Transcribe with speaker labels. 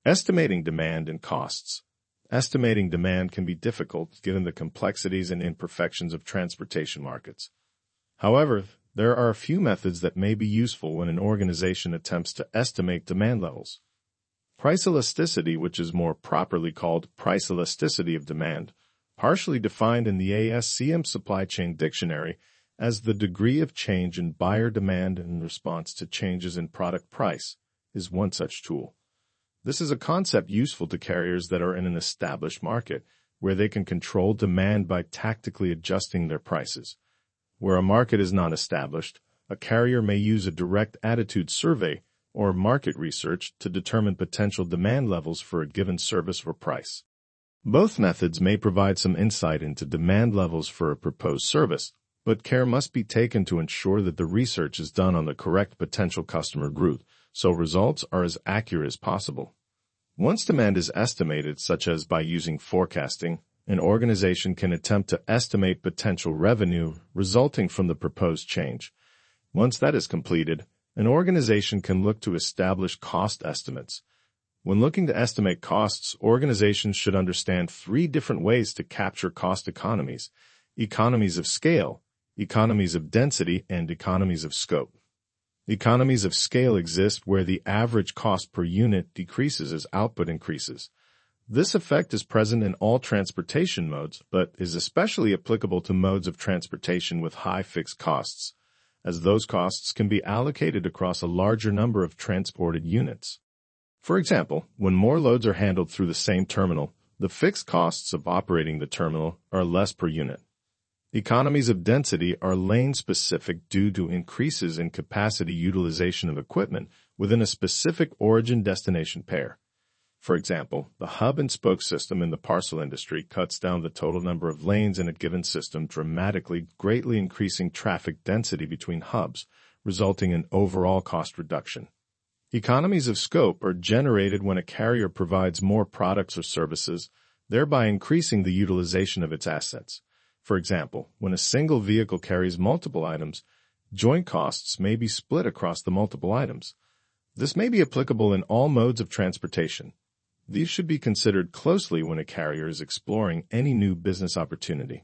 Speaker 1: Estimating demand and costs. Estimating demand can be difficult given the complexities and imperfections of transportation markets. However, there are a few methods that may be useful when an organization attempts to estimate demand levels. Price elasticity, which is more properly called price elasticity of demand, partially defined in the ASCM Supply Chain Dictionary as the degree of change in buyer demand in response to changes in product price, is one such tool. This is a concept useful to carriers that are in an established market, where they can control demand by tactically adjusting their prices. Where a market is not established, a carrier may use a direct attitude survey or market research to determine potential demand levels for a given service or price. Both methods may provide some insight into demand levels for a proposed service, but care must be taken to ensure that the research is done on the correct potential customer group, so results are as accurate as possible. Once demand is estimated, such as by using forecasting, an organization can attempt to estimate potential revenue resulting from the proposed change. Once that is completed, an organization can look to establish cost estimates. When looking to estimate costs, organizations should understand 3 different ways to capture cost economies: economies of scale, economies of density, and economies of scope. Economies of scale exist where the average cost per unit decreases as output increases. This effect is present in all transportation modes, but is especially applicable to modes of transportation with high fixed costs, as those costs can be allocated across a larger number of transported units. For example, when more loads are handled through the same terminal, the fixed costs of operating the terminal are less per unit. Economies of density are lane-specific due to increases in capacity utilization of equipment within a specific origin-destination pair. For example, the hub-and-spoke system in the parcel industry cuts down the total number of lanes in a given system dramatically, greatly increasing traffic density between hubs, resulting in overall cost reduction. Economies of scope are generated when a carrier provides more products or services, thereby increasing the utilization of its assets. For example, when a single vehicle carries multiple items, joint costs may be split across the multiple items. This may be applicable in all modes of transportation. These should be considered closely when a carrier is exploring any new business opportunity.